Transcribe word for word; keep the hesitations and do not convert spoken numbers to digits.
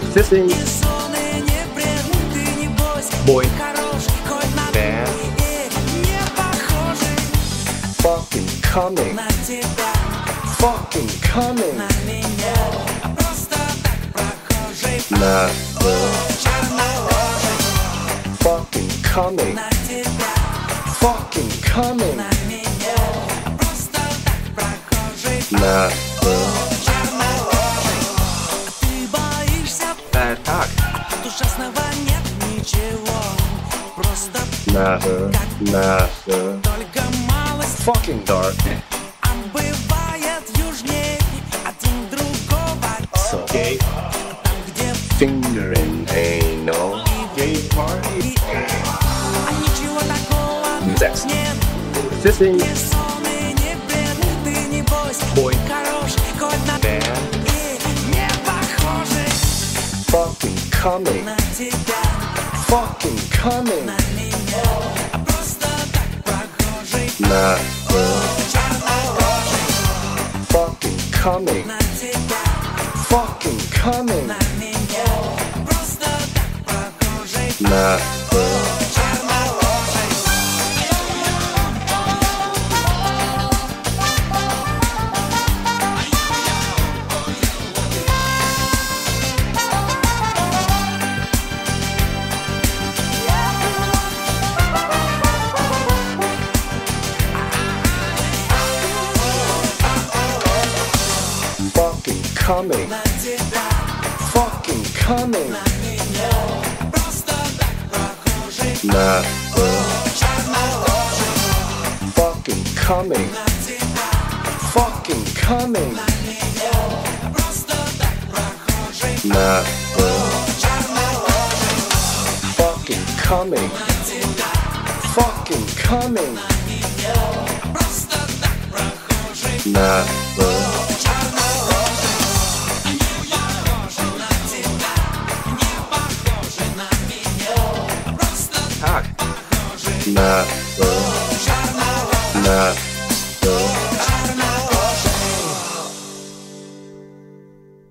Fifteen. Не сон и не бред, ты не бойся. Boy. Хороший, хоть на Bad. не похожий Fucking coming. на тебя, Fucking coming. на меня. А просто так прохожий, На. чернокожий Fucking coming. на тебя, Fucking coming. на меня. А просто так прохожий, На. чернокожий. А ты боишься, Э, так. тут ужасного нет ничего. Просто На. На. только малость. Fucking dark. А бывает южнее один другого. So gay. Там, где Fingering anal. Gay party. а ничего такого Sex. нет. Fifteen. Не сон и не бред, ты не бойся. Boy. Хороший, хоть на Bad. и не похожий Fucking coming. на тебя, Fucking coming. на меня. А просто так прохожий, На. чернокожий Fucking coming. на тебя, Fucking coming. на меня. А просто так прохожий, На. чернокожий. Fucking coming. На тебя, Fucking coming. на меня. А просто так прохожий, На. чернокожий Fucking coming. на тебя, Fucking coming. на меня. А просто так прохожий, На. чернокожий Fucking coming. на тебя, Fucking coming. на меня. А просто так прохожий, На. чернокожий на тебя, не похожий на меня. А просто Так. похожий, На. чернокожий На.